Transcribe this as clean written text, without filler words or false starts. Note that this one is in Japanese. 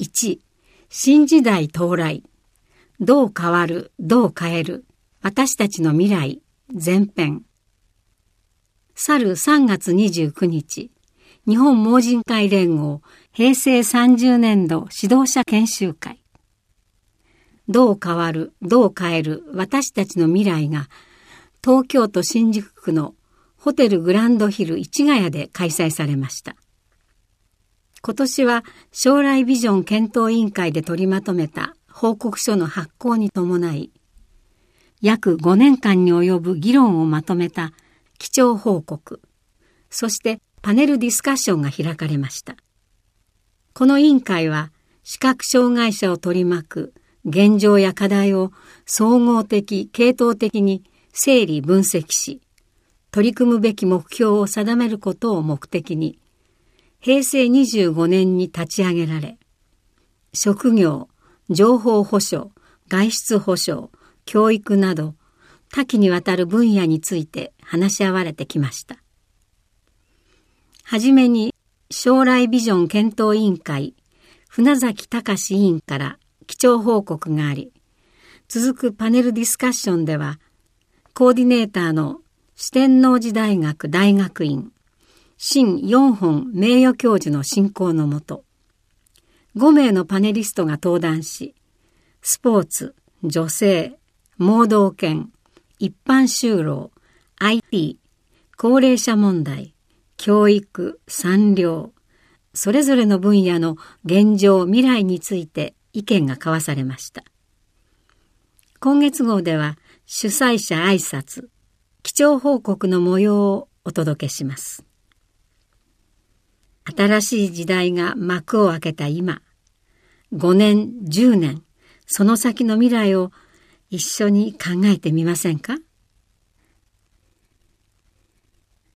1、新時代到来。どう変わる、どう変える。私たちの未来。前編。去る3月29日、日本盲人会連合平成30年度指導者研修会。どう変わる、どう変える。私たちの未来が東京都新宿区のホテルグランドヒル市ヶ谷で開催されました。今年は将来ビジョン検討委員会で取りまとめた報告書の発行に伴い、約5年間に及ぶ議論をまとめた基調報告、そしてパネルディスカッションが開かれました。この委員会は視覚障害者を取り巻く現状や課題を総合的、系統的に整理分析し、取り組むべき目標を定めることを目的に、平成25年に立ち上げられ、職業、情報保障、外出保障、教育など多岐にわたる分野について話し合われてきました。はじめに将来ビジョン検討委員会船崎隆委員から基調報告があり、続くパネルディスカッションではコーディネーターの四天王寺大学大学院新四本名誉教授の進行のもと、5名のパネリストが登壇し、スポーツ、女性、盲導犬、一般就労、IT、高齢者問題、教育、産業、それぞれの分野の現状、未来について意見が交わされました。今月号では主催者挨拶、基調報告の模様をお届けします。新しい時代が幕を開けた今、5年、10年、その先の未来を一緒に考えてみませんか？